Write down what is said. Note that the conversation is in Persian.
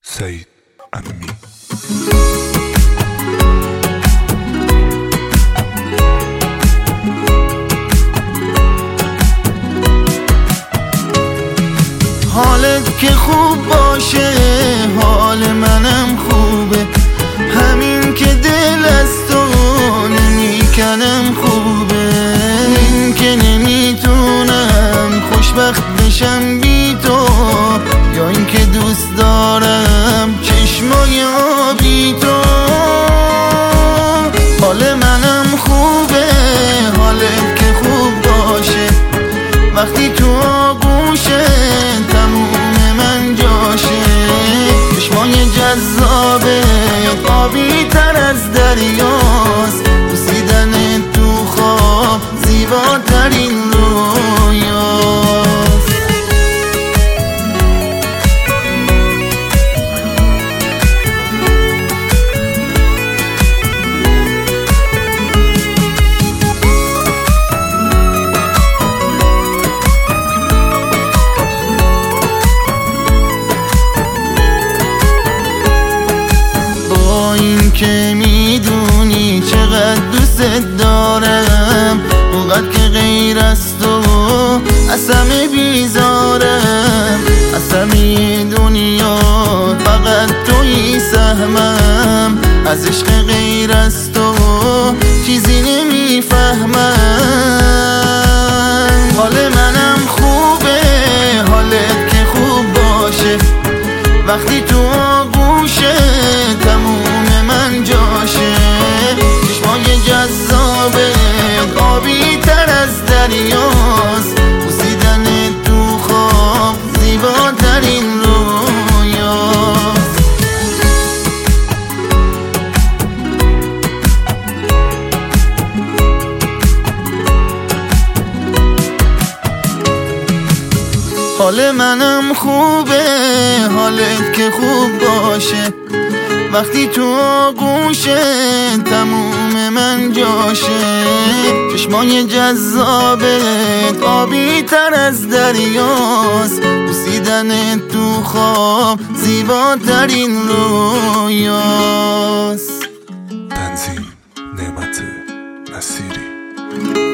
سعید امینی. حالت که خوب باشه حال منم خوبه، همین که دل از تو نمیکنم خوبه. این که نمیتونم خوشبخت بشم بی تو، یا این که دوست دارم چشمای آبی تو. حال منم خوبه، حالت که خوب باشه، وقتی تو آغوشه تموم من جاشه. چشمای جذابه آبی تر از دریاست، بوسیدن تو خواب زیباترین رویاست. این که میدونی چقدر دوست دارم، اونقدر که غیر از تو از همه بیزارم. از همه دنیا فقط توی سهمم، از عشق غیر از تو چیزی نمیفهمم. حال منم خوبه، حالت که خوب باشه، وقتی تو آغوشه تموم من جاشه. چشمای جذابه آبی تر از دریاست، بوسیدن تو خواب زیباترین رویاست. حال منم خوبه، حالت که خوب باشه، وقتی تو آغوشه تموم من جاشه. چشمای جذابت آبی تر از دریاست، بوسیدن تو خواب زیباترین رویاست. تنظیم نعمت نصیری.